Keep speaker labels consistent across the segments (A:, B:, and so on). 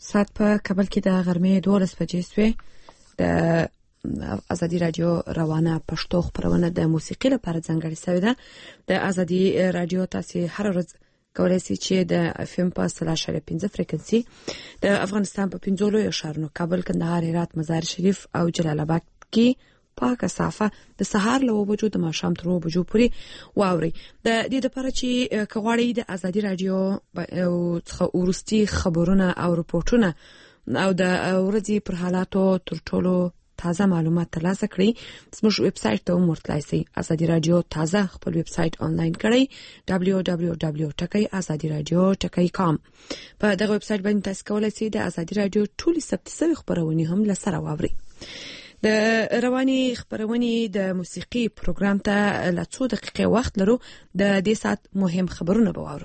A: ساعت په کابل کې د غرمې 12 بجې شوې. د ازادي رادیو روانه پښتو خبرونه د موسیقي لپاره ځانګړې شوې ده. د ازادي رادیو تاسو هر ورځ کولای شئ چې د اف ام په 3.5 فریکونسي د افغانستان په 15 لویو ښارونو کابل، کندهار، هرات، مزار شریف او جلال آباد کې پاکه صافه د سهار له 9 بجو د ماښام تر 9 بجو پورې واوري. د دې لپاره چې کغواړي د ازادي رادیو څخه ورستي خبرونه او رپورټونه او د ورځې پر حالاتو تر ټولو تازه معلومات ترلاسه کړئ، زموږ ویب سایټ ته ورتلای شئ. ازادي رادیو تازه خپل ویب سایټ آنلاین کړئ www.azadiradio.com. په دغه ویب سایټ باندې تاسو کولای شئ د ازادي رادیو ټولې ثبت شوی خبرونه هم لسره واورئ. د رواني خبرونه د موسیقي پروګرام ته له 2 دقیقې وخت لرو. د دې سات مهم خبرونه به واورو.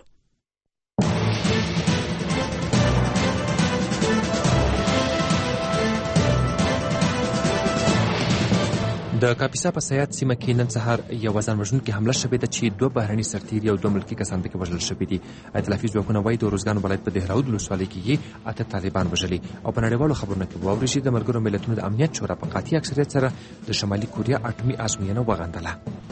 B: د کاپیسا په سیات سیمه کې نن سهار یو ځان وژونکې حمله شوې ده چې 2 بهرني سرتیري او 2 ملکي کسان پکې وژل شوي دي. ائتلافي ځواکونه وايي د روزګان ولایت په دهراود ولسوالۍ کې 8 طالبان وژلي. او په نړیوالو خبرونو کې واورئ چې د ملګرو ملتونو د امنیت شورا په قاطع اکثریت سره د شمالي کوریا اټومي ازموینه وغندله.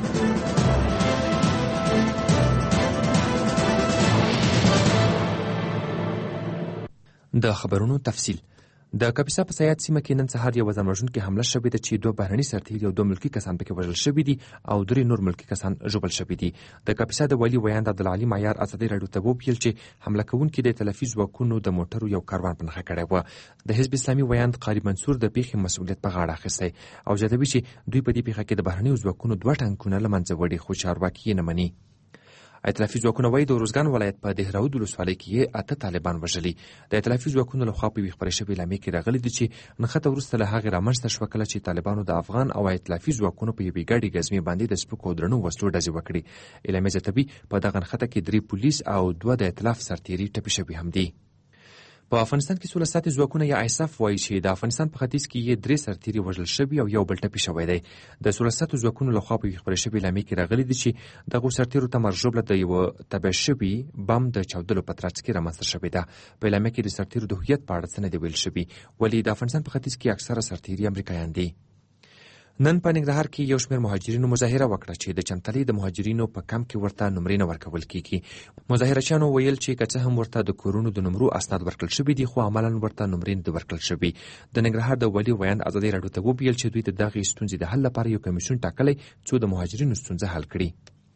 B: د خبرونو تفصیل. د کاپیسا په سیات سیمه کې نن سهار یو ځان وژونکې حمله شوې ده چې 2 بهرني سرتیري او 2 ملکي کسان پکې وژل شوي دي او 3 نور ملکي کسان ژوبل شوي دي. د کاپیسا د والي ویاند عبدالعلي معیار ازادي رادیو ته وویل چې حمله کوونکي د ائتلافي ځواکونو د موټرو یو کاروان په نښه کړی و. د حزب اسلامي ویاند قاری منصور د پیښې مسؤلیت په غاړه اخیستی او زیاتوي چې دوی په دې پیښه کې د بهرنیو ځواکونو 2 ټانکونه له منځه وړي، خو چارواکي یې نه مني. ائتلافي ځواکونه وايي د روزګان ولایت په دهراود ولسوالۍ کې 8 طالبان وژلي. د ائتلافي ځواکونو لخوا په خبرې شوې اعلامیه کې راغلي دي چې نښته وروسته له هغې رامنځته شوه کله چې طالبانو د افغان او ائتلافي ځواکونو په یوې ګاډي ګزمې باندې د سپکو او درنو وسلو ډزې وکړې. اعلامیه زیاتوي په دغه نښته کې 3 پولیس او 2 د ائتلاف سرتیري ټپي شوي هم دي. په افغانستان کې سوله ساتي ځواکونه یا ایساف وایي چې د افغانستان په ختیځ کې 3 سرتیري وژل شوي او یو بل ټپي شوی دی. د سوله ساتو ځواکونو لخوا په خبرې شوې اعلامیه کې راغلي دي چې دغه سرتیرو ته مرژوبله د یو تبعه شوي بم د چاودلو په ترڅ کې رامنځته شوې ده. په اعلامیه کې د سرتیرو د هویت په اړه څه نه دي ویل شوي، ولې د افغانستان په ختیځ کې اکثره سرتیري امریکایان دي. نن په ننګرهار کې یو شمېر مهاجرینو مظاهره وکړه چې د چمتلې د مهاجرینو په کمپ کې ورته نمرې نه ورکول کیږي. مظاهرچیانو ویل چې که څه هم ورته د کورونو د نمرو اسناد ورکړل شوي دي، خو عملاً ورته نمرې نه دي ورکړل شوي. د ننګرهار د والي ویاند ازادي رادیو ته وویل چې دوی د دغې ستونزې د حل لپاره یو کمیسیون ټاکلی څو د مهاجرینو ستونزه حل کړي.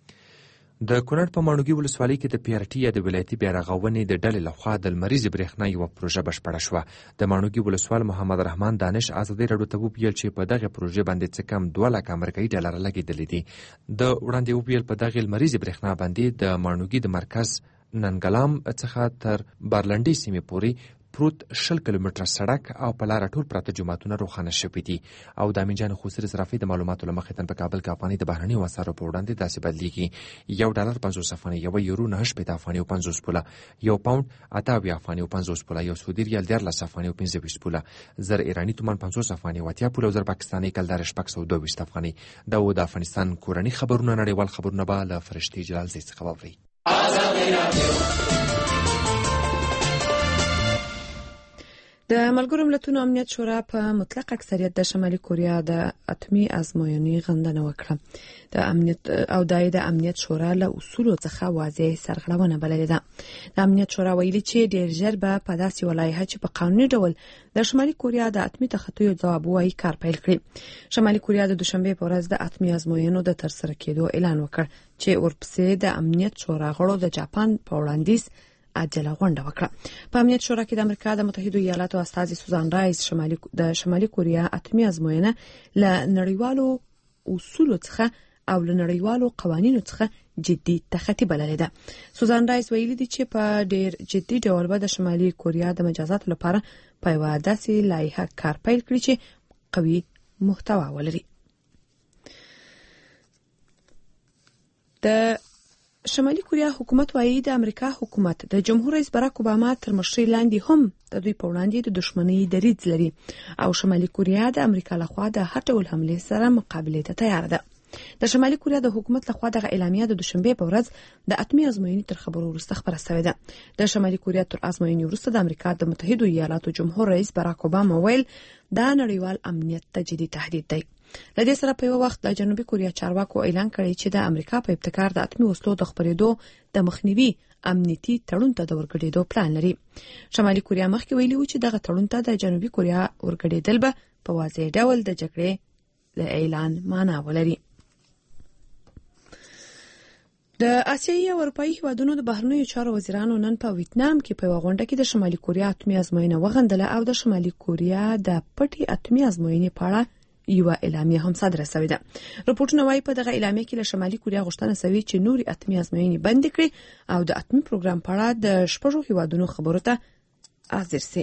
B: د کونړ په ماڼوګي ولسوالۍ کې د PRT یا د ولایتي بیارغونې د ډلې لخوا د لمریزې برېښنا یوه پروژه بشپړه شوه. د ماڼوګي ولسوال محمد رحمان دانش ازادي رادیو ته وویل چې په دغه پروژې باندې څه کم 2 لک امریکایي ډالر لګېدلي دي. د وړاندې وویل په دغې لمریزې برېښنا باندې د ماڼوګي د مرکز ننګلام څخه تر بارلنډۍ سیمې پورې پروت 20 کیلومتره سړک او په لاره ټول پراته جوماتونه روښانه شوي دي. او د امین جان خسري صرافي د معلوماتو له مخې په کابل کې افغاني د بهرنیو اسعارو په وړاندې داسې بدلیږي: $1 50 افغاني، €1 9 افغاني او 50 پوله، £1 8 افغاني او 50 پوله، یو سعودي ریال 13 افغاني او 25 پوله، 1000 ایرانی تومان 50 افغاني او 80 پوله او 1000 پاکستاني کلدار 622 افغاني. دا و د افغانستان کورني خبرونه. نړیوال خبرونه به له فرشتي جلال زی څخه واورئ.
A: د ملګرو ملتونو امنیت شورا په مطلق اکثریت د شمالي کوریا د اټومي ازموینې غندنه وکړه. د امنیت او د امنیت شورا له اصولو څخه واضح سرغړونه بللې ده. د امنیت شورا ویلي چې ډېر ژر به په داسې ولایحه چې په قانوني ډول د شمالي کوریا د اټومي تخطیو ځواب وایي کار پیل کړي. شمالي کوریا د دوشنبه په ورځ د اټومي ازموینو د ترسره کېدو اعلان وکړ چې ورپسې د امنیت شورا غړو د جاپان په وړاندیز عاجله غونډه وکړه. په امنیت شورا کې د امریکا د متحده ایالاتو استازي سوزان رایس د شمالي کوریا اټومي ازموینه له نړیوالو اصولو څخه او له نړیوالو قوانینو څخه جدي تخطی بللې ده. سوزان رایس ویلي دي چې په ډېر جدي ډول به د شمالي کوریا د مجازاتو لپاره په یوه داسې لایحه کار پیل کړي چې قوي محتوا ولري. د شمالي کوریا حکومت وايي د امریکا حکومت د جمهور رئیس باراک اوباما تر مشرۍ لاندې هم د دوی په وړاندې د دښمنۍ دریځ لري او شمالي کوریا د امریکا لخوا د هر ډول حملې سره مقابله ته تیار ده. د شمالي کوریا د حکومت لخوا دغه اعلامیه د دوشنبه په ورځ د اتمی ازموینې تر خبرو وروسته خبره شوې ده. د شمالي کوریا تر ازموینې وروسته د امریکا د متحده ایالاتو جمهور رئیس باراک اوباما ویل دا نړیوال امنیت ته جدي تهدید دی. لدې سره په یو وخت د جنوبي کوریا چارواکو اعلان کړی چې د امریکا په ابتکار د اتمی وسلو د خپرېدو د مخنیوي امنیتي تړون ته د ورګډېدو پلان لري. شمالي کوریا مخکې ویلي و چې دغه تړون ته د جنوبي کوریا ورګډېدل به په واضح ډول د جګړې د اعلان معنا ولري. د آسیایي او اروپایي هیوادونو د بهرنیو چارو وزیرانو نن په ویتنام کې په غونډه کې د شمالي کوریا اتمی ازموینه وغندله او د شمالي کوریا د پټي اتمی ازموینې په اړه یو اعلامیه هم صادره شوې ده. راپورټونه وايي په دغه اعلامیه کې له شمالي کوریا غوښتنه شوې چې نوري اتمی ازموینې بند کړي او د اتمی پروګرام په اړه د شپږو هیوادونو خبرو ته حاضر شي.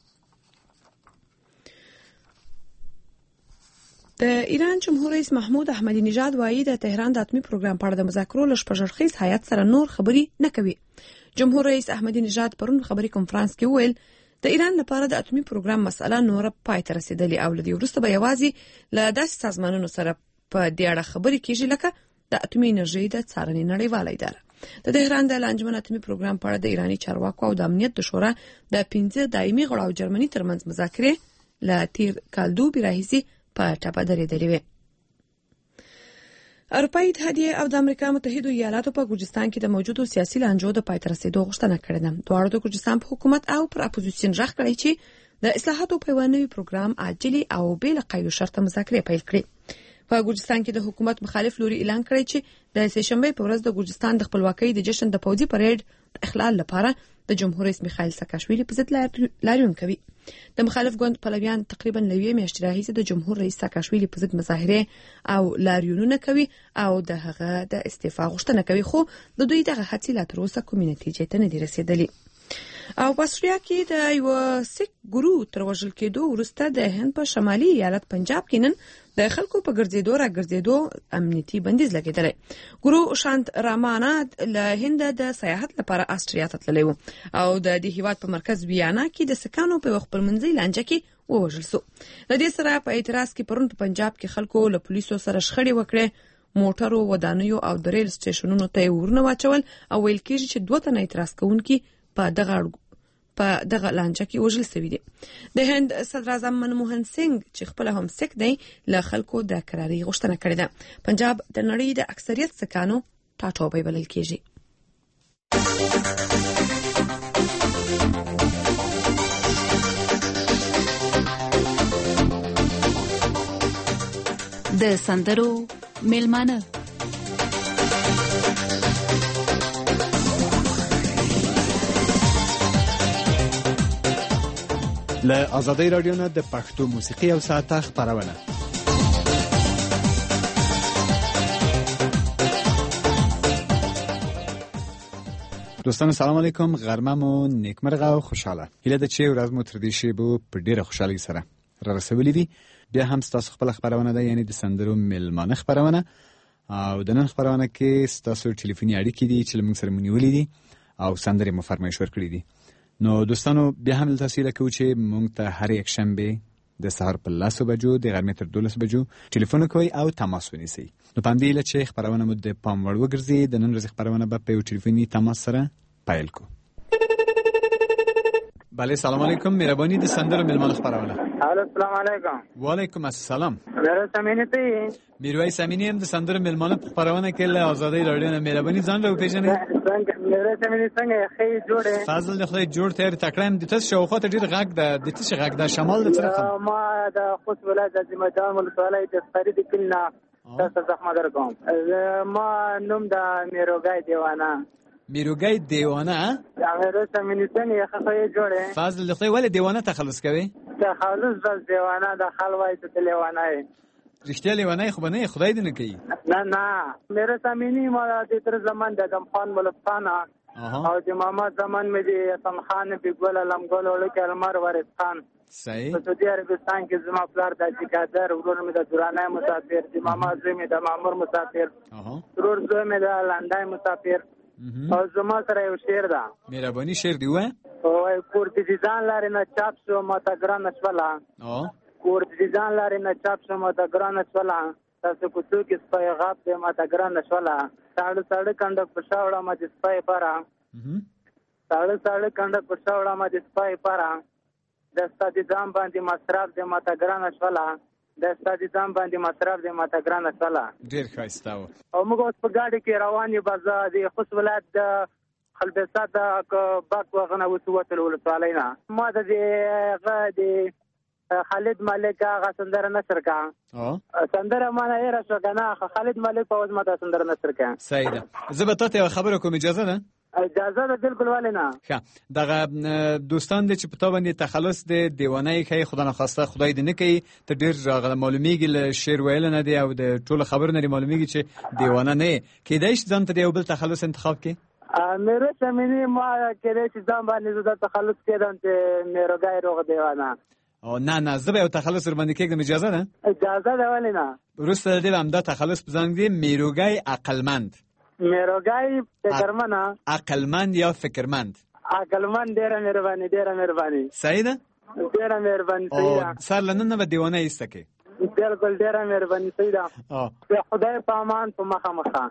A: د ایران جمهور رئیس محمود احمدی نژاد وايي د تهران د اتمی پروګرام په اړه د مذاکرو له شپږ هیات سره نور خبري نه کوي. جمهور رئیس احمدی نژاد پرون خبري کنفرانس کې ویل د ایران لپاره د اتمی پروګرام مسله نور پای ته رسیدلې او لدی وروسته به یوازې له داسې سازمانونو سره په دې اړه خبرې کیږي لکه د اتمی انرژي د څارنې نړیواله اداره. د تهران د لانجمن اتمی پروګرام په اړه د ایرانی چارواکو او د امنیت د شورا د 15 دایمي غړو او جرمني ترمنځ مذاکرې له تیر کال دوبي راهیسي په ټاپه درېدلې وې. اروپایي اتحادیه او د امریکا متحده ایالاتو په ګرجستان کې د موجودو سیاسي لانجو د پای ته رسیدو غوښتنه کړې ده. دواړو د ګرجستان په حکومت او پر اپوزیسیون راغ کړی چې د اصلاحاتو په ونوي پروګرام عاجلي او بل قید شرط مذاکرې پیل کړي. په ګرجستان کې د حکومت مخالف لوري اعلان کړی چې د سهشنبه په ورځ د ګرجستان د خپلواکۍ د جشن د پوځي پریډ اخلال لپاره د جمهور رئیس میخائیل ساکاشویلی په ضد لاریون کوي. د مخالف ګوند پلویان تقریبا لوی میاشتې راهیسې د جمهور رئیس ساکاشویلی په ضد مظاهره او لاریونونه کوي او د هغه د استعفا غوښتنه کوي، خو د دوی دغه هڅې لا تر اوسه کومې نتیجې ته نه دي رسیدلې. او په استرالیا کې د یو سیک ګورو تر وژل کېدو وروسته د هند په شمالي ایالت پنجاب کې نن د خلکو په ګرځېدو امنیتي بندیز لګېدلی. ګورو شانت رامانا له هند د سیاحت لپاره استرالیا ته تللی و او د دې هیواد په مرکز ویانا کې د سکانو په خپلمنځي لانجه کې ووژل شو. د دې سره په اعتراض کې پرون په پنجاب کې خلکو له پولیسو سره شخړې وکړې، موټرو ودانیو او د ریل سټیشنونو ته ورنه واچول او ویل کېږي چې 2 تنه اعتراض کوونکي په دغه لانجه کې وژل شوي دي. د هند صدر اعظم منموهن سنگ چې خپل هم سیک دی له خلکو د قراري غوښتنه کړې ده. پنجاب د نړۍ د اکثریت سکانو ټاټوبی بلل کېږي.
C: د سندرو میلمانه
D: له آزادۍ رادیو نه د پښتو موسیقي او ساعته خبرونه. دوستان سلام علیکم، غرمه مو نیکمرغه او خوشاله. هیله ده چې ورځ مو تر دې شیبو په ډیره خوشحالۍ سره را رسولې وي. بیا هم ستاسو خپل خبرونه ده، یعنی د سندرو میلمانه خبرونه. او د نن خبرونه کې ستاسو ټلیفوني اړیکې دي چې موږ سره مونږ دي او سندرې مو فرمایش ورکړي دي. نو دوستانو بیا هم تاسو له کوم چې مونږ ته هر یک شنبه د سهار په 10 بجو د غرمې تر 12 بجو ټلیفون کوئ او تماس ونیسئ. نو پاندې له چې خبرونه مو د پام وړ وګرځي، د نن ورځې خبرونه به په ټلیفوني تماس سره پیل کو. بله سلام علیکم، مهربانی د سندرو میلمانه خبرونه.
E: السلام علیکم.
D: وعلیکم السلام.
E: میرویس امینی ته
D: میرویس امینی هم د سندرو میلمانه خبرونه کې له آزادۍ رادیو نه مهربانی ځان راو پیژنئ.
E: میرویس امینی څنګه خې جوړه
D: فضل د خدای جوړ تیر تکریم د تاسو شاوخوا ته ډیر غږ د تاسو غږ د شمال د طرف
E: ما د خوست ولایت د ځمدان ولسوالۍ د فرید کلنا تاسو زحمت درکوم. ما نوم د میروګای دیوانه.
D: میروګای دیوانه
E: میرویس امینی څنګه خې جوړه
D: فضل د خدای ولې دیوانه تخلص کوي؟
E: تخلص بس دیوانه د خلوای ته لیوانه
D: رښتیا لیوانه خو نه خدای دې نه کوي.
E: نه میرویس امینی ما د تر زمان د دم خان ملکانه او د محمد زمان مې د حسن خان بیګول علمګل ولکه المر وارث خان.
D: صحیح.
E: په سعودي عربستان کې زما پلار د جګادر ورور مې د درانه مسافر، د ماما زوی مې د مامور مسافر، ورور زوی مې د لاندای مسافر. او زما سره یو شعر ده.
D: مهرباني شعر دی وای.
E: او کور دې ځان لارې نه چاپ شو ما ته ګران شولا. کور دې ځان لارې نه چاپ شو ما ته ګران شولا. تاسو کوڅو کې سپای غاب دې ما ته ګران شولا ساړه کنده پښاوړه ما دې سپای پارا ساړه کنده پښاوړه ما دې سپای پارا د ستادي ځام باندې مصرف دې ما ته ګران شولا د ستادي ځام باندې مصرف دې ما ته ګران شولا
D: ډیر ښایسته
E: او موږ اوس په ګاډي کې روان یو بازار د خوست ولایت د خلبسات د باک وغنه وسوتل ولسوالینا ما د خالد ملک هغه سندره نشر کا سندره ما نه راځه کنه خالد ملک په وځه ما سندره نشر کا
D: سیده زبطه خبره کوم اجازه ده
E: اجازه ده بالکل ولینا
D: ښه دغه دوستان دې چې په تا باندې تخلص د دیوانه کوي خدا نه خواسته خدای دې نه کوي ته ډیر معلومیږي له شعر ویل نه دی او د ټول خبر نه معلومیږي چې دیوانه نه کیدای شي ځان ته یو بل تخلص انتخاب کړي
E: میرو چمنی ما کېدای شي ځان باندې زړه تخلص کړم چې میرو غای روغ دیوانه
D: او نه زه به یو تخلص ور باندې کېږم اجازه ده
E: اجازه ده ولینا
D: ورسته دې هم دا تخلص بزنګ دی میروګای عقلمند
E: میروګای فکرمنه
D: عقلمند یا فکرمند
E: عقلمند ډیره مهرباني صحیح ده ډیره مهرباني صحیح ده
D: سر لنن به دیوانه ایستکه
E: بالکل ډیره مهرباني صحیح ده خدای په امان په مخه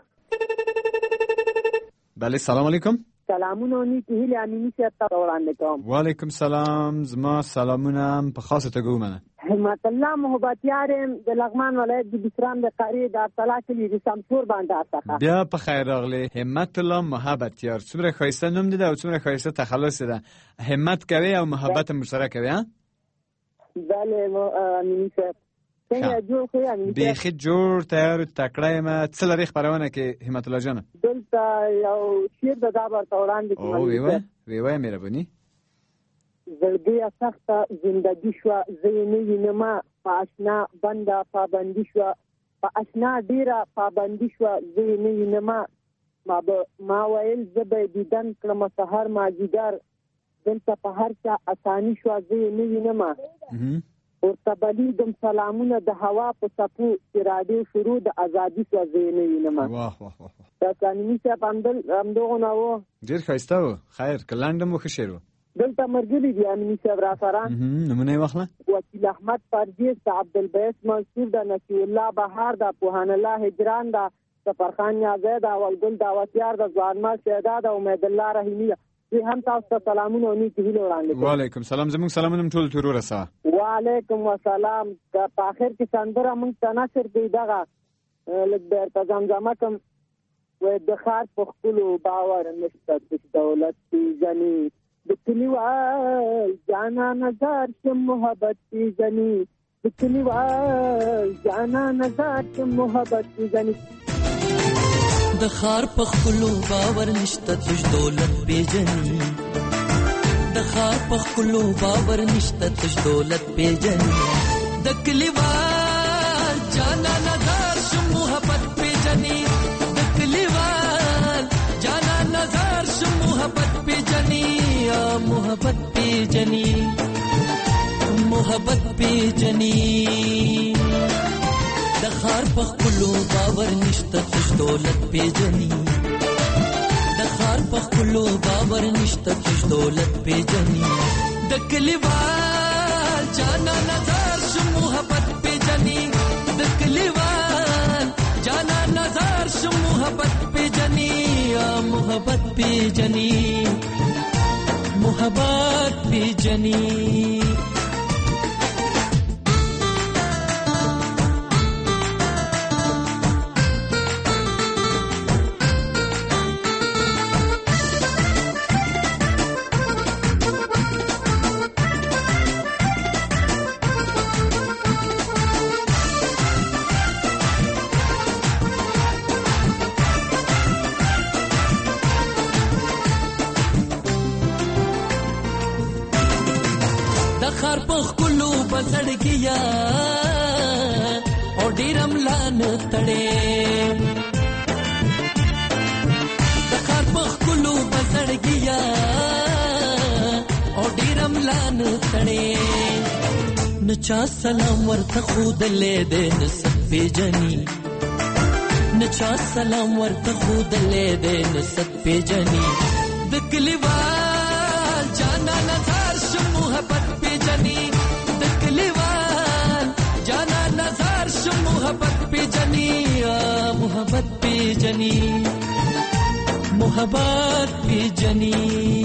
D: بله سلام علیکم
E: سلامونه نیکی هیله امینی سیادتا وړاندې کوم
D: وعلیکم سلام زما سلامونه په خاصه ته ګومنه
E: همت الله محبتیارم د لغمان ولایت د بسران د قاری د ابطلا کلی د سمسور باندې تاسو
D: بیا په خیر راغلی همت الله محبتیار څومره خایسته نوم دی او څومره خایسته تخلص ده همت کوي او محبت مشترک کوي ها
E: بله امینی سیادتا څنګه جوړ خو امینی
D: بیخي جوړ تیار تکړه ما څل لري خبرونه کې همت الله جان
E: دلته یو شیر د دا ورته وړاندې
D: کوم ویوای مهرباني
E: زړګي سخته زندگی شو زینې وینما پاشنا بنده پابندي شو پاشنا ډیره پابندي شو زینې وینما ما ویل زبې دیدن کلم سحر ماجیدار دلته په هر څه اساني شو زینې وینما ورته بلیدم سلامونه د هوا په سپو چې راډیو شروع د ازادي شو زینې وینما
D: واه
E: دا قانوني څه باندې همدغه نو
D: ډیر ښایسته و خیر کلاندم مو خشیرو
E: دلته مرګلی دی امنی صاحب را سره
D: نمونه واخله
E: وکیل احمد پرجیز عبدالبیس منصور د نصیر الله بهار د پوهان الله هجران د سفرخان نیازه د اولګل دعوتیار د ځوانمال سیدا د امید الله رحیمی زه هم تاسو ته سلامونه او نیکی هیله وړاندې کوم
D: وعلیکم سلام زموږ سلامونه ټول تور ورسه
E: وعلیکم السلام په اخر کې سندره موږ ته نشر دی دغه لږ د زمزمه کوم و د خاص په خپل باور نشته د دولت پیژني د کلیوال جانا نظر چې محبت پیژني د کلیوال جانا نظر چې محبت پیژني
F: د خار په خپل باور نشته د دولت پیژني د خار په خپل باور نشته د دولت پیژني د کلیوال جانا نظر چې محبت پیژني محبت پیجنی د خار په خپلو باور نشته د دولت پیجنی د خار په خپلو باور نشته د دولت پیجنی د کلیوال جانا نظر شو محبت پیجنی د کلیوال جانا نظر شو محبت پیجنی محبت پیجنی محبت پیجنی सड़किया और डीरम लान तड़े दखार पखलू बसड़किया और डीरम लान तड़े नचा सलाम वर्त खुद ले दे नसब पे जनी नचा सलाम वर्त खुद ले दे नसब पे जनी दकलीवाल जाना नजार शु मोहब्बत पे जनी محبت پی جن پیجنی محبت پیجنی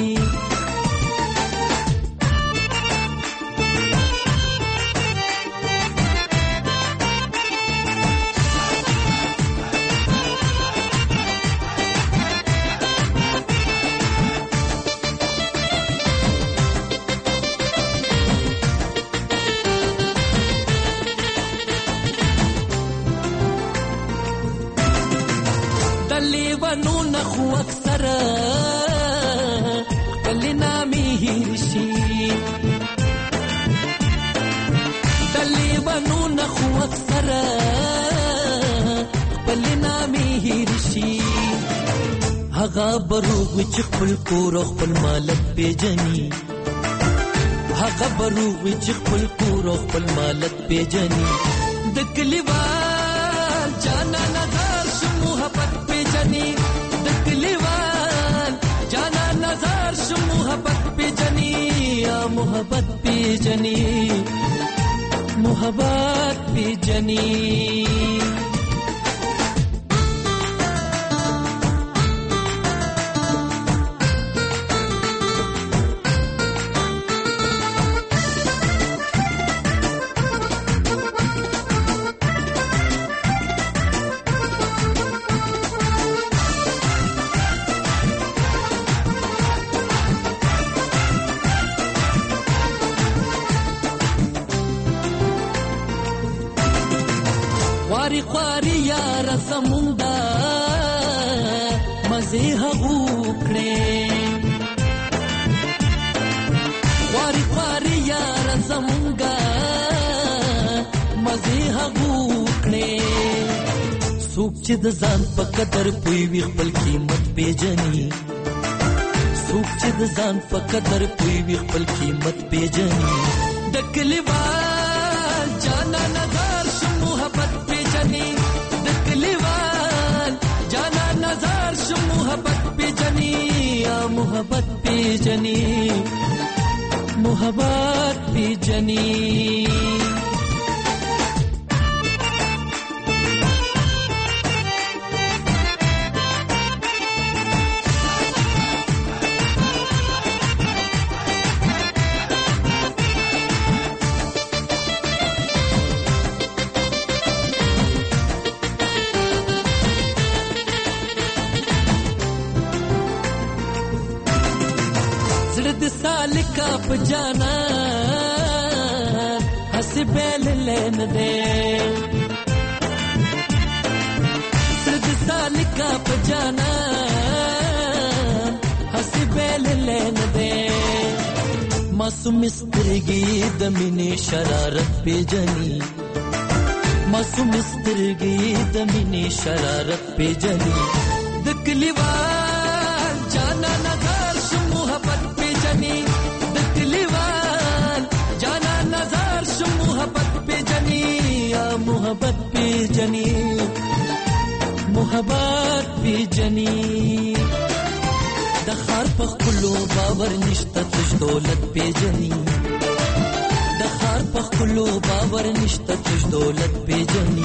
F: هغه بروغ چې خپل کور او خپل مالک پیجني هغه بروغ چې خپل کور او خپل مالک پیجني د کلیوال جانا نظر شو محبت پیجني د کلیوال جانا نظر شو محبت پیجني یا محبت پیجني محبت پیجني خواري یار زموندا مزه هغوکړې خواري یار زموندا مزه هغوکړې سوق چې د ځان په قدر پوي وي خپل قیمت پیجني سوق چې د ځان په قدر پوي وي خپل قیمت پیجني د کلیوال جانا نظر شو محبت پیجني د کلیوال جانا نظر شو محبت پیجني یا محبت پیجني محبت پیجني سالکا پجانا ہسی بیل لین دے سرد سالکا پجانا ہسی بیل لین دے معصوم استرگی دمینی شرارت پیجنی معصوم استرگی دمینی شرارت پیجنی دکلیوال جانا نظر شو محبت پیجنی دکلیوال جانا نظر شو محبت پیجنی یا محبت پیجنی محبت پیجنی دخار پخلو باور نشتا تج دولت پیجنی دخار پخلو باور نشتا تج دولت پیجنی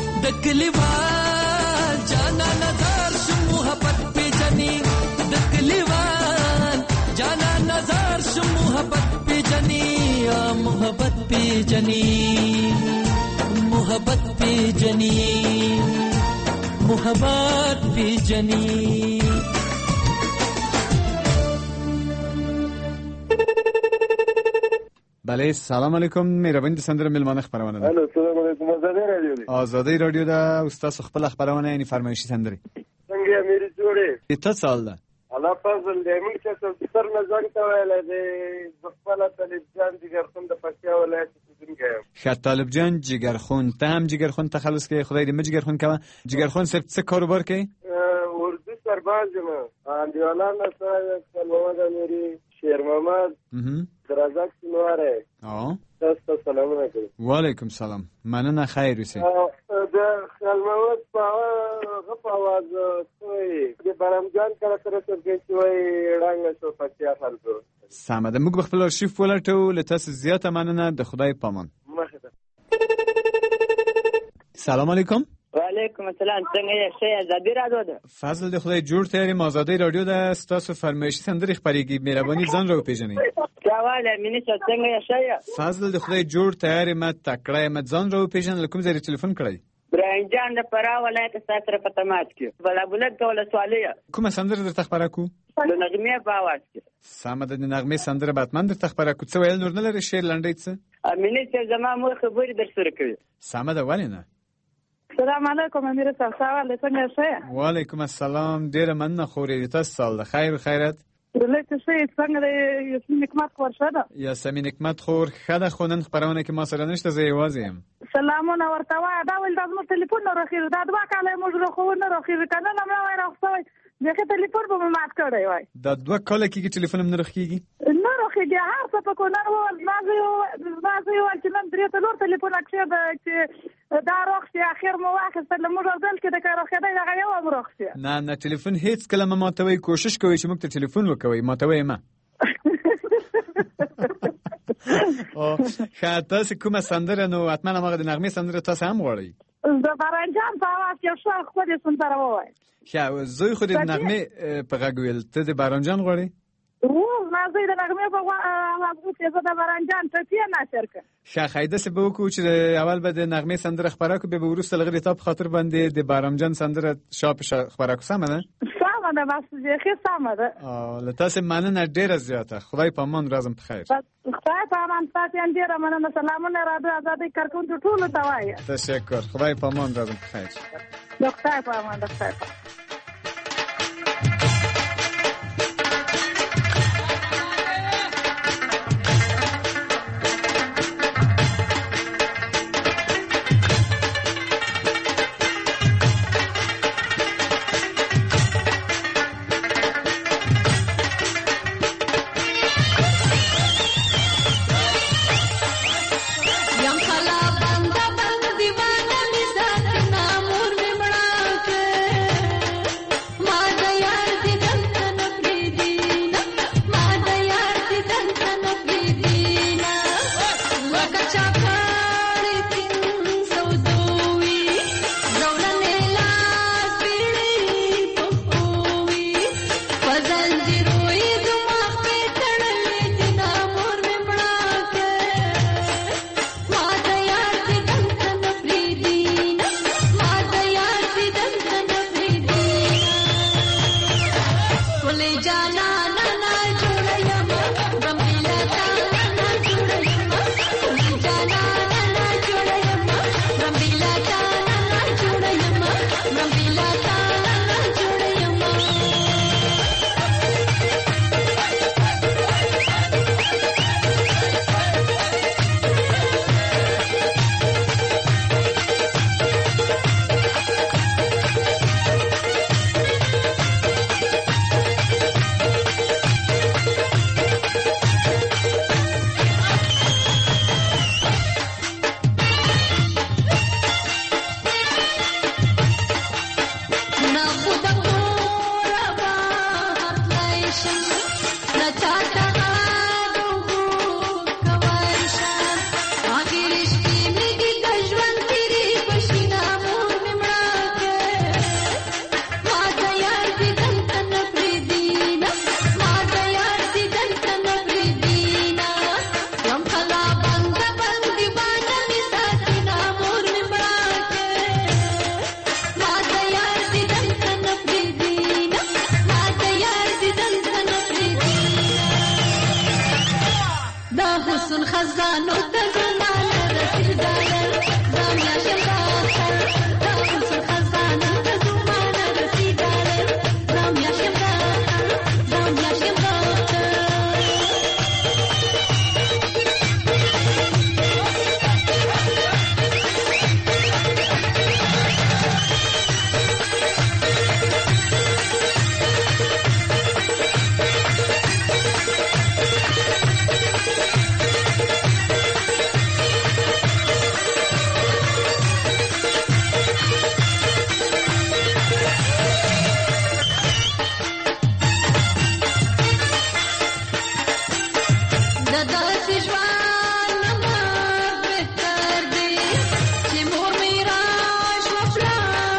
F: دکلیوال جانا نظر شو محبت پیجنی دکلیوال جانا نظر شو محبت پیجنی یا محبت پیجنی محبت پیجنی محبت پیجنی
D: بله سلام علیکم مهربانی سندر ملمان خبرونه ده.
G: الو سلام علیکم
D: آزادی رادیو ده استاد خپل خبرونه یعنی فرمایشی سندری
G: څنګه امیر جوړه
D: ته سال ده
G: الله فضل دې موږ چې سر نظر ته ویل دي خپل طالب جان جګرخون د پښتیا ولایت څخه
D: خط طالب جان جګرخون ته هم جګرخون تخلص کې خدای دې مجګرخون کوي جګرخون صرف څه کاروبار کوي
G: اردو سرباز ما دیوالان سره محمد امیری شیر محمد درازک سنواره تاسو سلام علیکم
D: وعلیکم سلام مننه خیر اوسئ
G: د خلموت په غواز کوي د برامجان کړه تر څو کې وای رنګ شو پچیا خلکو
D: سمه ده موږ خپل آرشیف ولټو لته زیاته مننه د خدای پامان
G: مخه
D: سلام علیکم
E: وعلیکم السلام. څنګه یې؟ ښه یې؟ ازادي راډیو ده.
D: فضل د خدای جوړ ته یې ازادي راډیو ده. ستاسو فرمایشي سندرې خپرېږي. مهرباني ځان را وپېژنئ.
E: چاواله مینې څنګه یې؟ ښه یې؟
D: فضل د خدای جوړ ته یې مت تکړه مت ځان را وپېژنئ. له کوم ځای ټلیفون کړی؟
E: ابراهیم جان د فراه ولایت ساتره په تماس کې بلابلک کوله سواليه.
D: کومه سندره درته خبره کو؟
E: د نغمې په आवाज کې.
D: سمه ده. د نغمې سندره باتمن درته خبره کو. څه ویل نور نه لري؟ شعر لنډی څه؟
E: امینه چې زما مور خبرې در سره کوي.
D: سمه ده. ولې نه؟
E: السلام علیکم امیر صاحب. سوال څنګه شه؟
D: وعلیکم السلام. ډیره مننه. خورې تاسو سال خیر خیرت.
E: ولته څه څنګه د یاسمین حکمت خور شده؟
D: یاسمین حکمت خور خده خونن خبرونه کې ما سره نشته. زه یوازې یم.
E: سلامونه ورته وای. دا ول د مو ټلیفون نه راخیر. دا دوه کاله موږ راخو نه راخیر کنه نه مې راخصوي. دغه ټلیفون به مات کړی وای. دا
D: دوه کاله کې ټلیفون هم نه راخیږي.
E: نه راخیږي. هر څه په کو نه ول مازه چې نن درې ته نور ټلیفون اکشه ده چې دا راخصي اخر مو واخیسته موږ ځل کې د کار راخیده دا یو راخصي.
D: نه ټلیفون هیڅ کله ما ماتوي. کوشش کوي چې موږ ته ټلیفون وکوي. ماتوي ما. او خاطر کومه سندره نو اتمنه ما د نغمې سندره تاسو هم غواړئ؟
E: د بارانجان په आवाज کې څو خو دې سندره وای.
D: خا زوی خو د نغمې په غږ ویل. ته د بارانجان غواړې؟
E: ما زوی د نغمې په आवाज کې زه د بارانجان ته یې ناشر ک.
D: خا خایده سه به وکړو چې اول به د نغمې سندره خبره کو. به ورسته لغړی ته په خاطر باندې د بارانجان سندره شاپ خبره کو. سمه ده؟ سمه ده. بس زه سمه ده. له تاسو مننه ډیره زیاته. خدای په امان. رازم په خیر.
E: خدای په امان. تاسو یې ډیره مننه. سلامونه راډیو آزادۍ کارکونکو ټول ته وایي.
D: تشکر. خدای په امان. رازم په خیر.
E: خدای په امان. خدای په
H: Mom,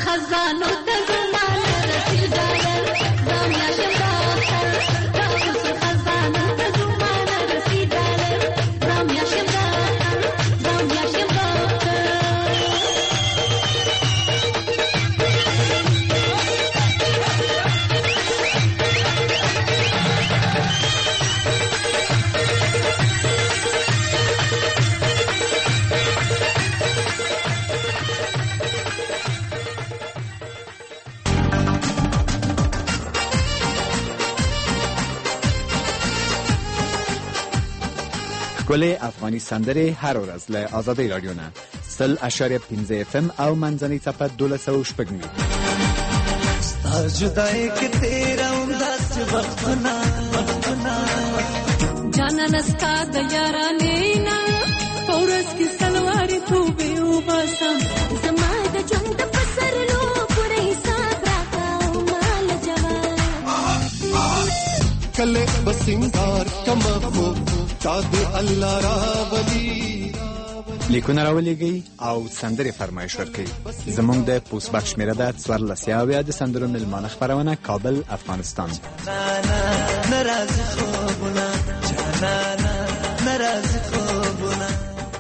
C: خزانو ته زمان رسیدل زمیا شمداختر راوس خزانو ته زمان رسیدل زمیا شمداختر زمیا شمداختر
D: ښکلې افغاني سندرې هر ورځ له آزادۍ راډیو نه 100.15 FM او منځنۍ څپه 1206
F: ستا جدای کې تیرا انداز وختونه
C: جانان ستا د یارانې نه پورس کې سلوارې توبې وباسم زما د ژوند د پسرلو پورې حساب راکاو مال جوان
H: کله بسنګار کمخو تاد الله راولي
D: لیکونه راولېږئ او سندرې فرمایش ورکړئ. زموږ د پوسټ باکس شمېره ده 14 د سندرو مېلمانه خپرونه کابل افغانستان.
F: ناراضي خوبونه جانانا ناراضي خوبونه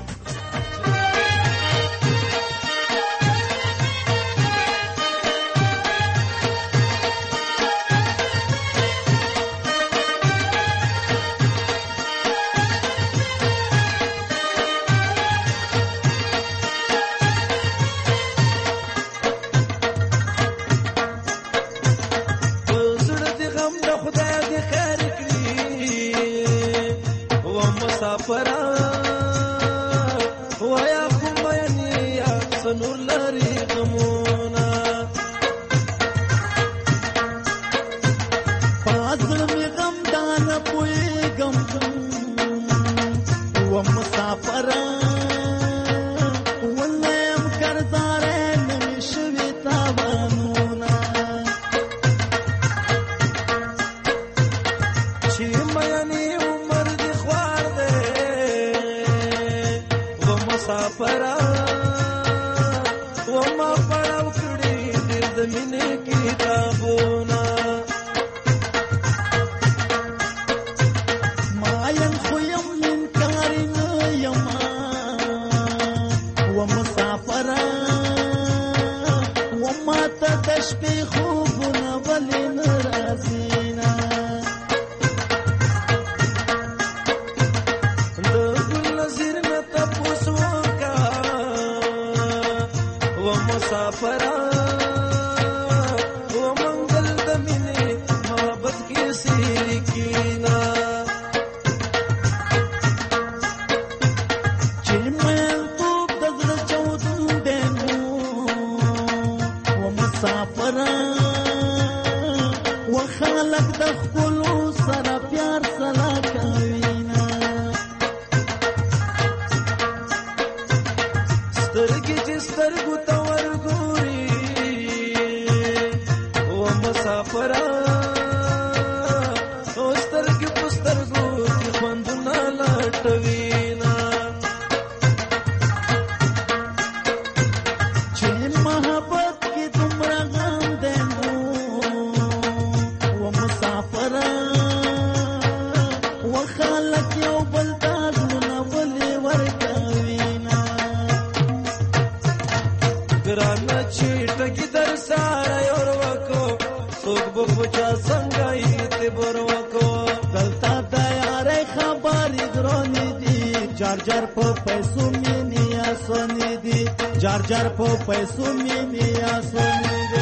I: jar po peso mimi asonide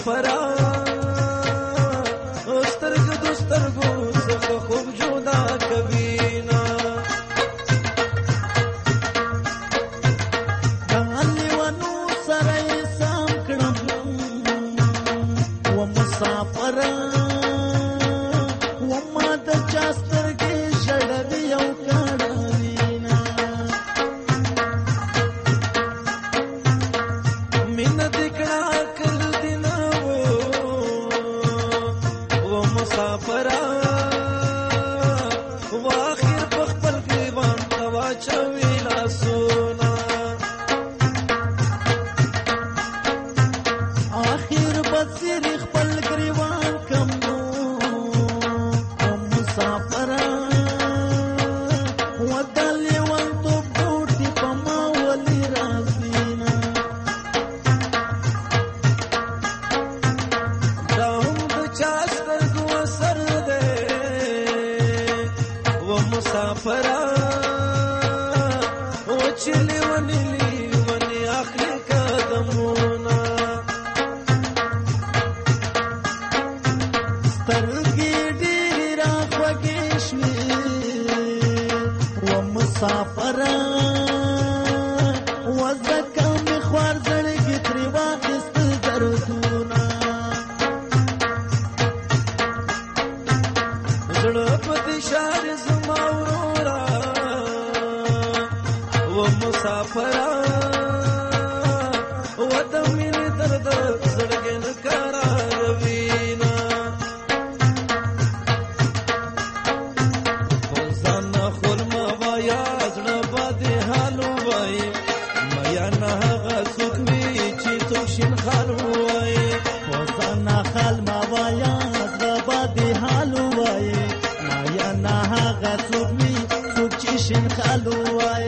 J: مسافرا سترګ د سترګو څخه خوب جدا کوي نه
I: دالي ونو سره سام کړم و مسافرا و ما د چاستر کې شړې یو کړوینا
J: مين دکړه کل دینا و مسافرا واخر بخبل گریبان توا چوي لاسونا
I: آخر بصیر خپل گریوان کم مسافرا ودلی ول تو بوټي پما ولي راسینا
J: دا هم د چا سترګو اثر دی و مسافرا و چلی ونلی ونی اخلی قدمونا
I: سترګې ډېر راخوږې شوې و مسافرا وځکه مې خوار زړګي ترې واخیستل دردونه
J: زړه په دې شار زما ورورا و مسافرا و د مینې درد زړګې نه قراروینا ځان خرما وایا زړه باندې حالو وای میا نه هغه څوک وی چې تو شین خال وای
I: وزانا خال ما وایا زبا دی حالو وای مایا نه هغه څوک وي څوک چې شین خالو وای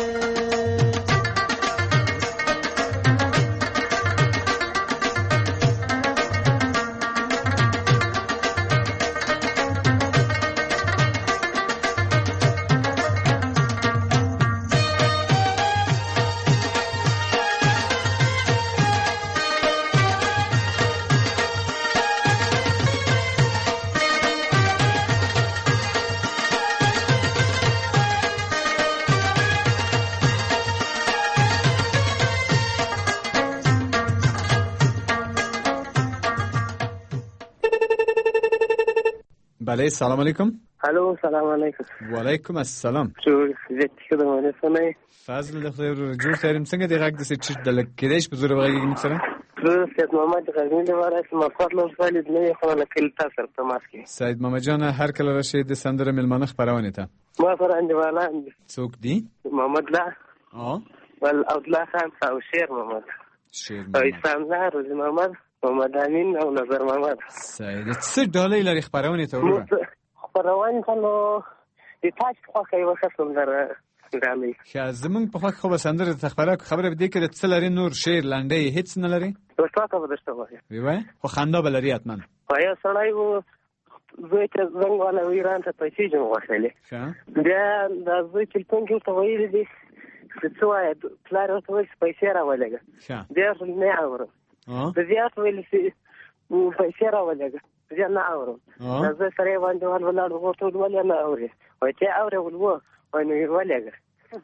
D: بله سلام علیکم.
E: الو سلام علیکم.
D: و علیکم السلام.
E: جوړ زه ته مونږ سمې
D: فضل د خدای ورو جوړ سریم څنګه دی غږ د څه چې د لکیدش په زور وغږیږي سره
E: زه سید محمد غزنی له واره سم فاطمه خالد نه خو له کل تاسو ته ماسکی
D: سید محمد جان هر کله راشي د سندره ملمنه خبرونه ته
E: ما سره انجوالان
D: څوک دی
E: محمد لا ول عبدالله خان او شیر محمد او اسلام زهر روز محمد محمد امین او نظر محمد
D: سید څه ډالۍ لري خبرونه ته ورو
E: خبرونه ته نو د تاسو خو کوي وخت در غالي
D: که زمون په خو به سندره ته خبره به دې کې څه لري نور شعر لنډي هیڅ نه لري
E: ورته به دشته وایي
D: وای خو خندا بلري اتمن
E: پایا سړی وو زه ته زنګ والا ایران ته پیسې جوړ وښلې بیا د زوی تلفون کې ته ویل دي څه وایي پلار ته وایي پیسې راولېګه بیا نه اورم د زیات ویل چې پیسې راولېګه بیا نه اورم زه سره باندې ولر ورته ولې نه اوري وای ته اوري ولو وای نو ولېګه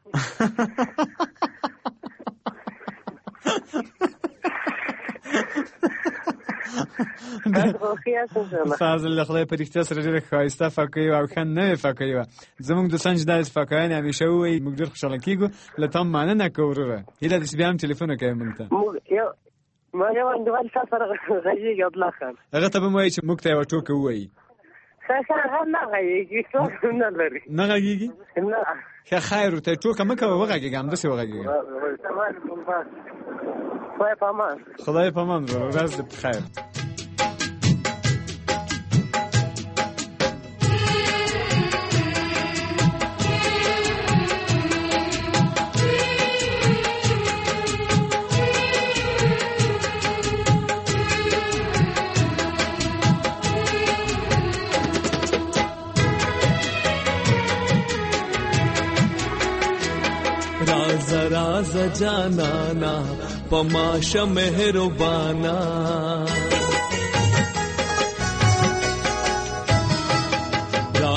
D: فضل خدای په رښتیا سره ډېر ښایسته فکرې او ښه نوې فکرې وه زموږ دوستان چې داسې فکرانې همیشه ووایي موږ ډېر خوشحاله کېږو له تا مننه کوو وروره هیله ده چې بیا هم ټلیفون وکړې موږ ته
E: ما یو انډیوال تا سره غږېږي عبدالله خان
D: هغه ته به م وایي چې موږ ته یوه ټوکه ووایي
E: هغه نه غږېږي څوک نه لري
D: نه غږېږي
E: نه
D: ښه خیر ورته ټوکه مه کوه وغږېږه همداسې وغږېږه
E: خدای په امان
D: خدای په امان ورور ورځ دې بخیر
J: राज जाना ना पमाश मेहरबाना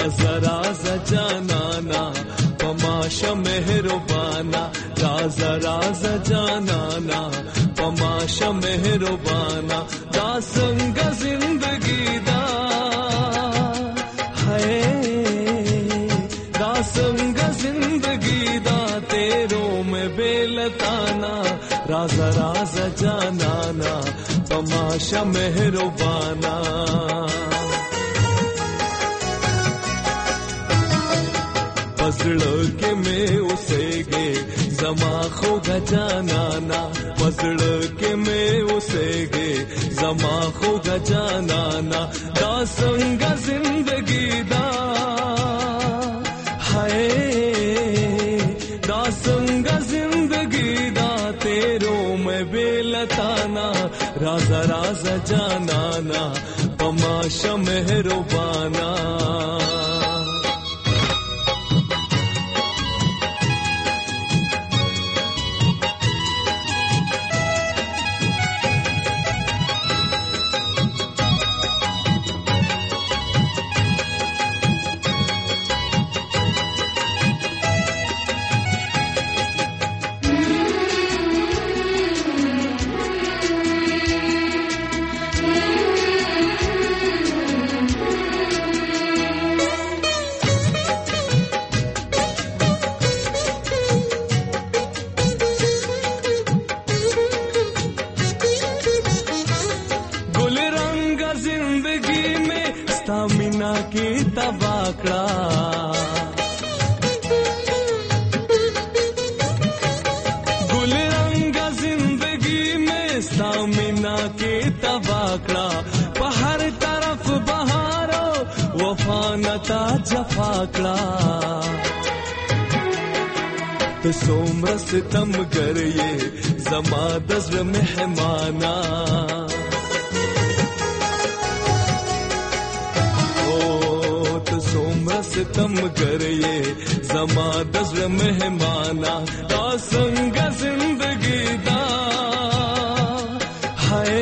J: राज जानाना पमाशा मेहरबाना राज जानाना पमाशा मेहरबाना दा संग जिंदगी दा है दा संग जिंदगी दा तेरो में बेलताना राज जानाना पमाशा मेहरबाना पसड़ के मैं उसे गे जमा खोगा जानाना पसड़ के मैं उसे गे जमा खोगा जानाना दा संग जिंदगी दा है दा संग जिंदगी दा तेरो में बेलताना राज जानाना पमाशा मेहरबाना जफाकड़ा तो सोमर सितम कर ये जमा दज़्र मेहमाना ओ तो सोमर सितम कर ये जमा दज़्र मेहमाना दा संग जिंदगी दा है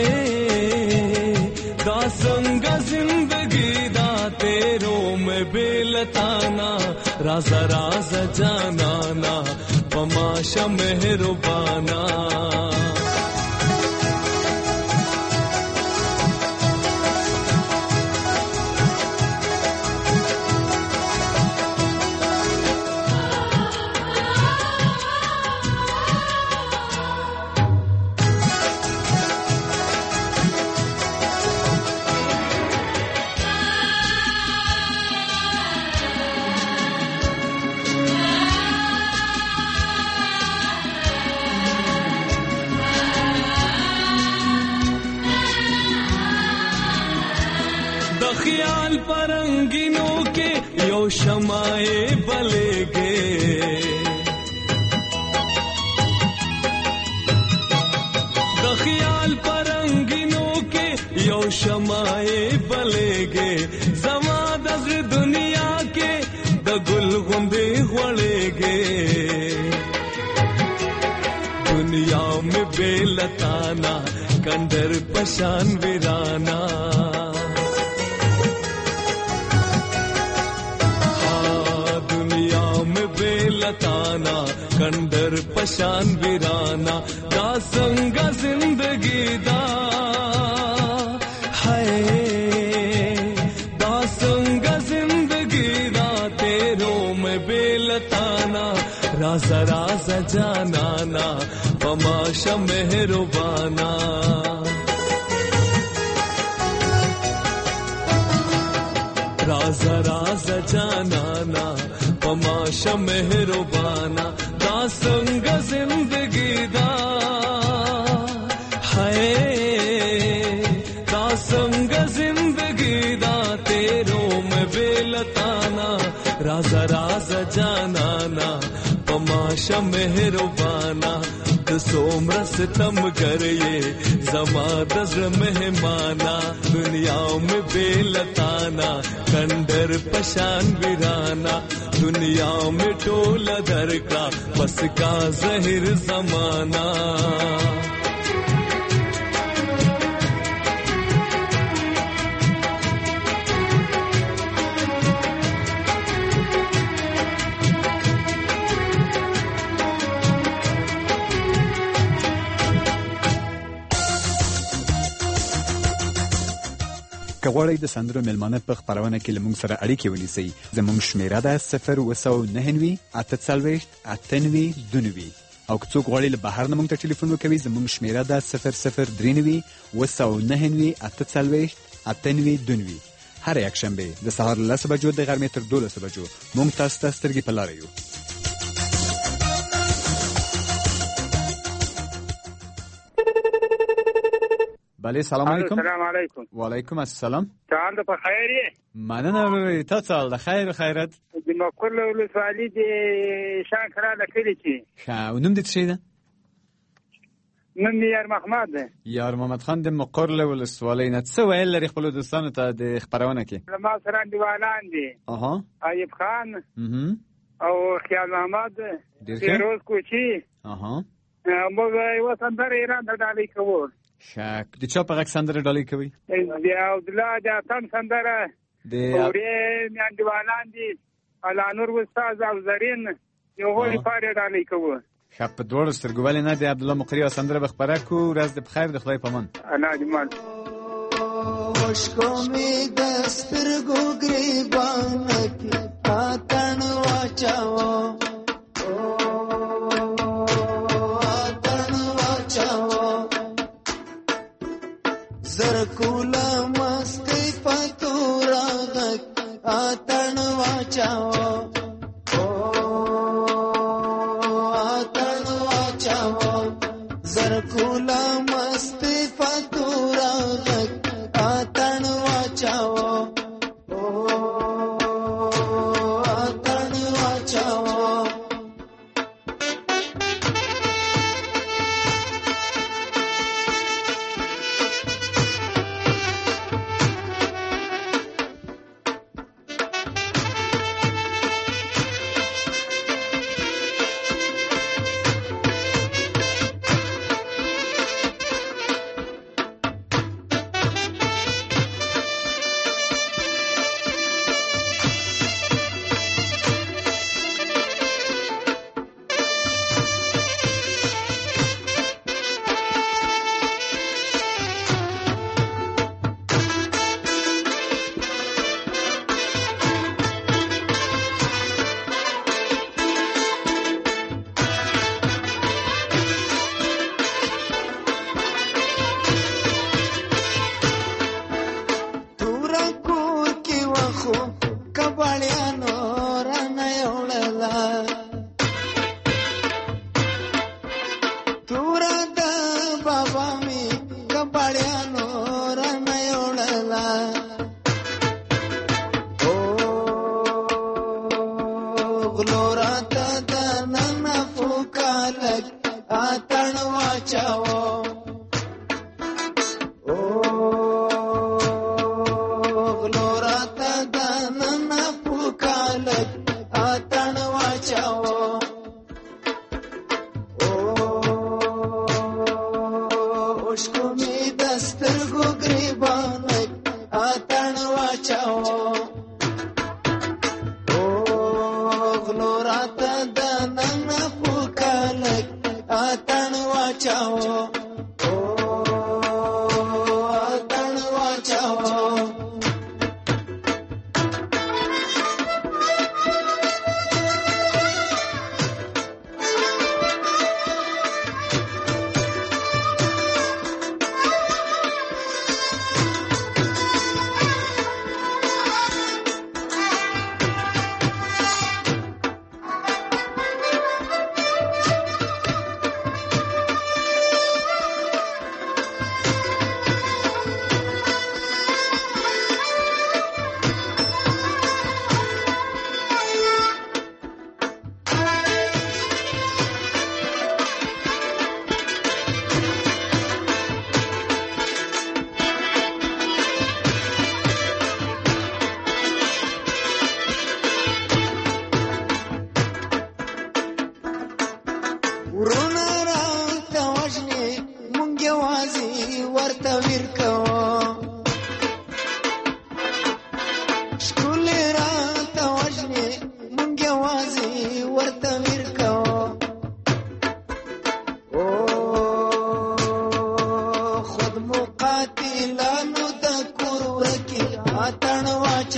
J: दा संग जिंदगी दा तेरो में बेलताना राज जानाना पमाशा मेहरबाना ख्याल परंगिनों के यो शमाए बलेगे ख्याल परंगिनों के यो शमाए बलेगे जमा दज़्र दुनिया के दगुल गुंदे वड़ेगे दुनिया में बेलताना कंदर पशान वीराना लताना कंदर पशान वीराना दा संग जिंदगी दा है दा संग जिंदगी दा तेरो में बेलताना राज जानाना पमाशा मेहरबाना राज जानाना पमाशा मेहरबाना दा संग जिंदगी दा है दा संग जिंदगी दा तेरो में बेलताना राज जानाना पमाशा मेहरबाना तो सोमर सितम कर ये जमा दज़्र मेहमाना दुनिया में बेलताना कंदर पशान वीराना दुनिया में टोला दर का बस का ज़हिर जमाना
D: که غواړئ د سندرو میلمانه په خپرونه کې له موږ سره اړیکې ونیسئ، زموږ شمیره ده 090 48 98 او که څوک غواړي له بهر نه موږ ته ټلیفون وکوي، زموږ شمیره ده 003 49 98 هر یک شنبه د سهار له 10 بجو د غرمې تر 12 بجو موږ تاسو ته سترګې په لاره یو. بله سلام علیکم.
K: السلام علیکم.
D: و علیکم السلام.
K: تعال په خیر یې؟
D: مننه ورې تاسو د خیر خیرت.
K: د مقر ولسوالۍ د شانکرا د کلی کې.
D: ښه نوم دې څه ده؟
K: نوم یې یار محمد ده.
D: یار محمد خان د مقر ولسوالۍ نه څه ویل لري خپل دوستانو ته د خبرونه کې؟
K: ما سره انډیوالان دي. ایوب خان او خیال محمد فیروز کوچی. موږ یو سندره ایران ته ډالۍ کوو.
D: شک د چا په غږ سندره ډالۍ کوي؟
K: د عبدالله د اتم سندره د اورې انډیوالان دي علانور استاد او زرین یو غوړي پاره ډالۍ کوو.
D: ښه په دوړو سترګو ولې نه د عبدالله مقری سندره به خبره کو. ورځ د بخیر، د خدای پامان.
K: الله دې مان
L: خوشکو می د سترګو ګریبان کې اتن واچاو زرکولا مستی پتورا غک آتن واچاو آتن واچاو زرکولا مستی پتورا غک آتن واچاو آتن واچاو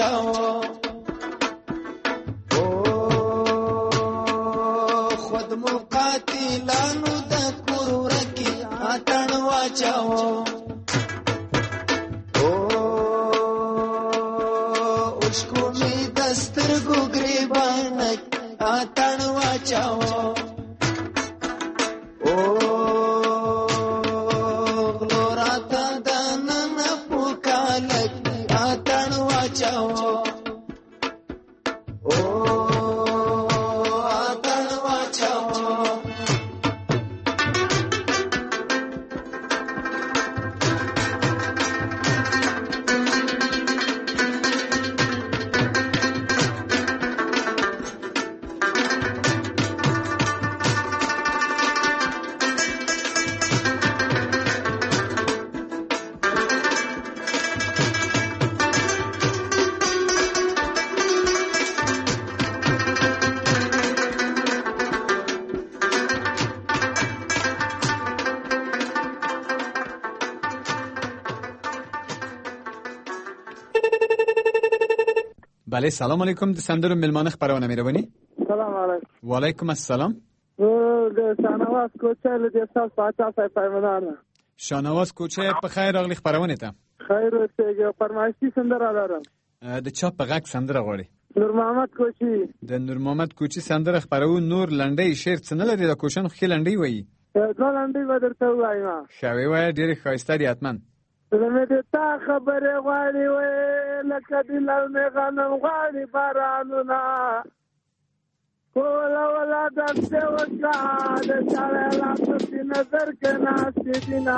L: واچاو خود مقاتلانو د کورور کی اتن واچاو اوشکو می دستر گو گریبان اتن واچاو
D: بله سلام علیکم د سندرو ملمان خبرونه مهرباني
M: سلام علیکم
D: و علیکم السلام
M: د شانواز کوچه له دې سال پاتا صاحب پیمانه
D: شانواز کوچه په خیر راغلی خبرونه ته
M: خیر اوسېږي فرمایشي سندره لرم
D: د چا په غږ سندره غواړي
M: نور محمد کوچی
D: د نور محمد کوچی سندره خبرو نور لنډي شعر څه نه لري د کوشن خې لنډي وایي
M: دا لنډي ودرته وایم
D: شاوي وای ډېر ښایسته دي اتمن
M: زمې د تا خبره غواړي وې لکه د لمه غنم غواړي بارانونه کولا ولا د څه وکړه د چاله لا څه نظر کې ناشې دینا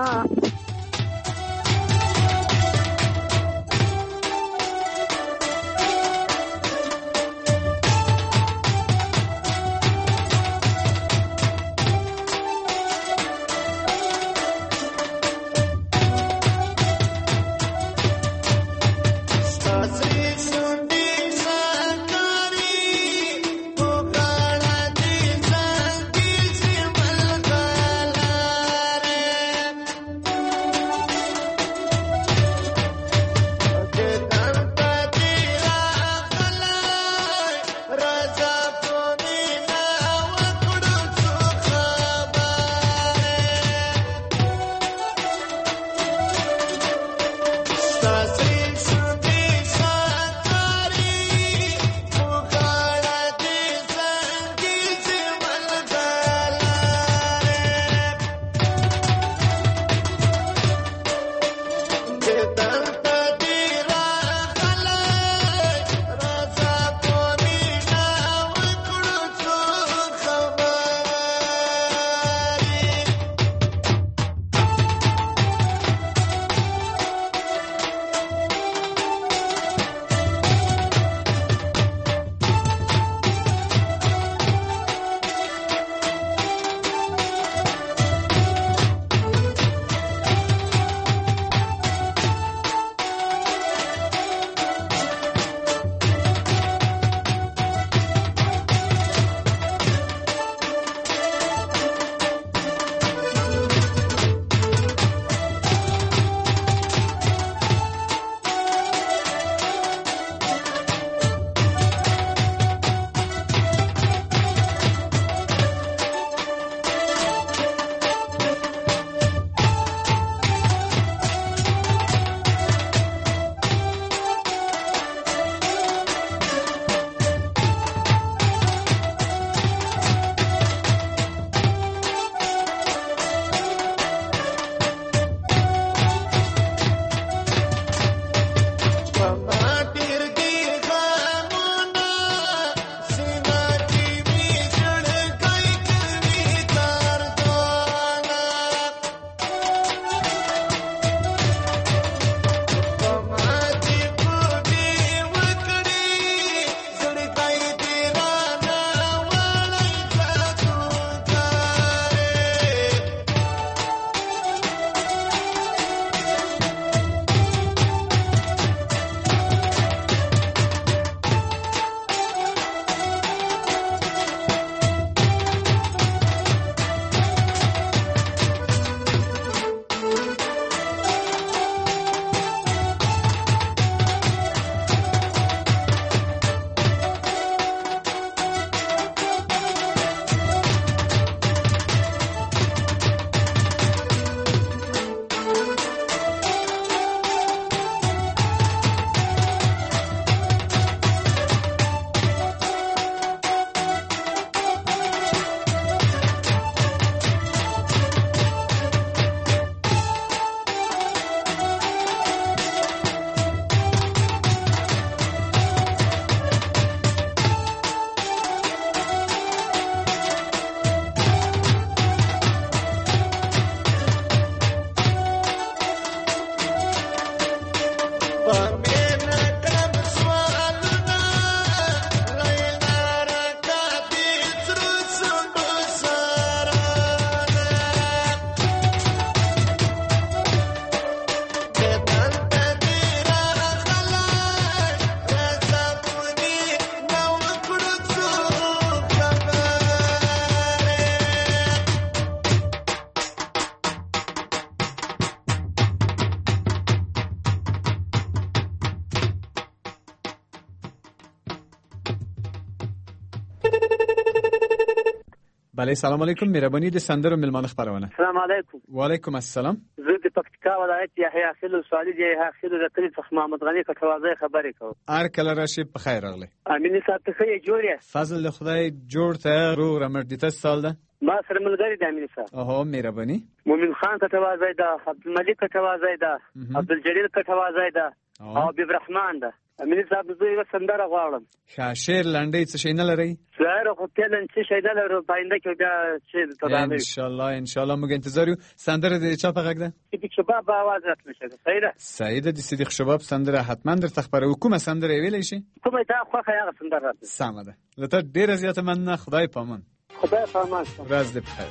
D: بله سلام علیکم، مهربانی د سندرو ملمان خبرونه.
N: سلام علیکم.
D: و علیکم السلام.
N: زه د پکتیکا ولایت یحیی خیل صالح یحیی خیل د کلی څخه محمد غنی کټوازی خبرې کوم.
D: هر کله راشي په خیر راغلی.
N: امین صاحب ته یې جوړه.
D: فضل خدای جوړ ته رو رمر دته سال ده.
N: ما سره ملګری د امین صاحب.
D: اوه مهربانی.
N: مومن خان کټوازی ده، عبدالمجید کټوازی ده، عبدالجلیل کټوازی ده او حبیب الرحمن ده. امین صاحب زه یو سندره غواړم.
D: شعر لنډی څه شي نه لري؟
N: شعر خو تلن څه شي نه لري، باینده کې دا چې تداوی.
D: ان شاء الله موږ انتظار یو. سندره د چا په غږ ده؟
N: صدیق شباب आवाज راتلی شي.
D: سعید د صدیق شباب سندره حتما در تخبره. کومه سندره ویلې شي؟
N: کومه تا خو هغه سندره راځي.
D: سمه ده. لته ډیر زیاته مننه. خدای پامان.
N: خدای پامان.
D: راز دې بخیر.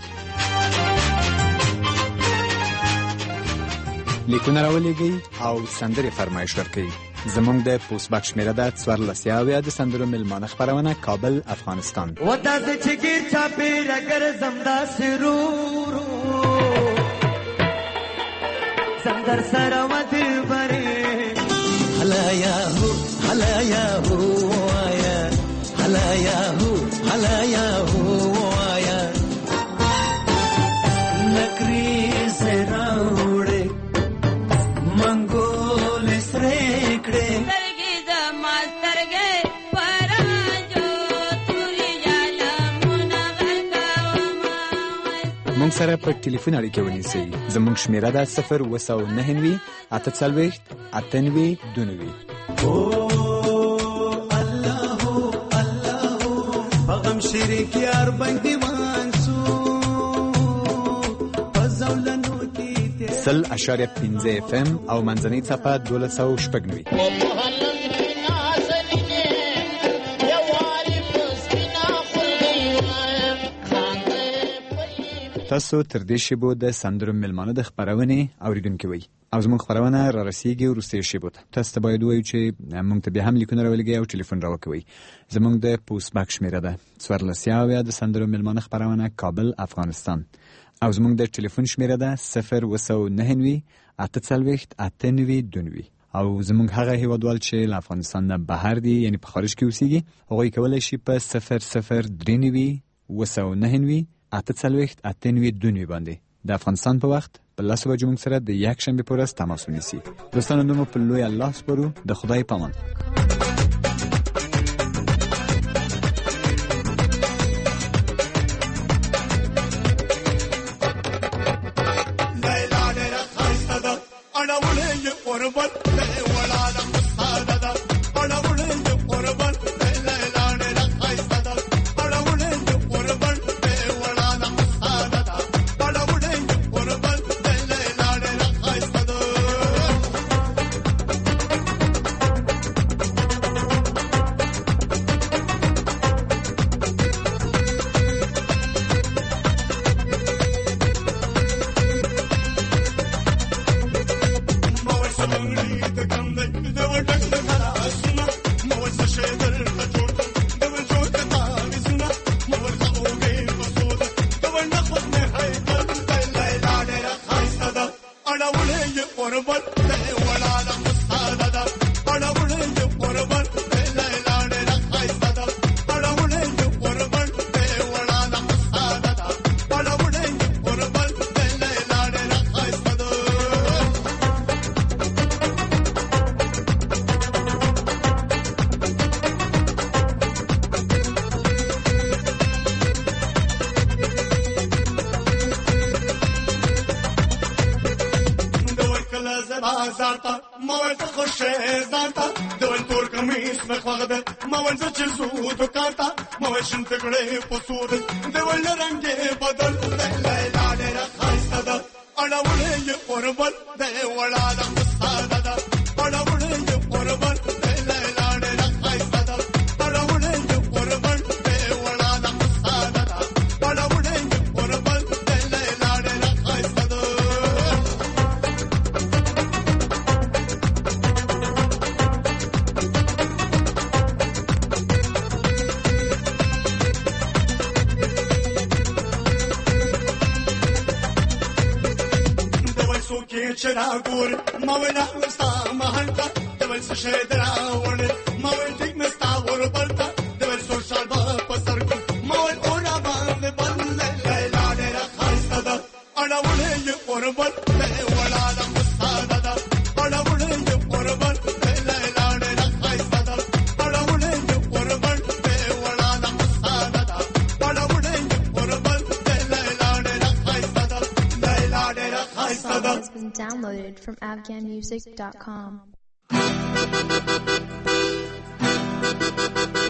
D: لیکونه راولېږئ او سندرې فرمایش ورکړئ. زمونږ د پوسټ باکس شمیره ده 14 د سندرو ملمانه خبرونه کابل افغانستان.
I: و داسې چې ګیر چاپېره ګرځم داسې رو زم در سره و دلبرې هلایا هو هلایا هو وایا هلایا هو هلایا هو وایا نکری سره وړې منګول سره
D: مونږ سره په ټلیفون اړیکه ونیسئ. زموږ شمیره ده 029 48 98 29.
I: الله الله بغم شریک یار باندې وانسو پزولنو کې
D: 0.5 FM او منځنۍ څپه 1290. تاسو تر دې شیبو د سندرو ملمانه د خبرونه اوریدونکو وي او زموږ خبرونه را رسیږي ورسته شیبو ته. تاسو ته باید وایو چې موږ ته به هم لیکونه راولګي او ټلیفون راوکوي. زموږ د پوسټ باکس شمیره ده 14 د سندرو ملمانه خبرونه کابل افغانستان او زموږ د ټلیفون شمیره ده 029 48 98 29. او زموږ هغه هیوادوال چې له افغانستان نه بهر دي یعنی په خارج کې اوسېږي هغوی کولی شي په 0039 29 48 98 29 باندې د افغانستان په وخت په 10 بجو موږ سره د یک شنبه په ورځ تماس ونیسي. دوستانو نو په لوی الله سپارو. د خدای پامان.
L: Bye.
H: اړولې قربان ته ولاله مستاده دا اړولې قربان ته لیلا ډېر خایسته دا اړولې قربان ته ولاله مستاده دا اړولې قربان ته لیلا ډېر خایسته دا لیلا ډېر خایسته دا.
O: Has been downloaded from afghanmusic.com.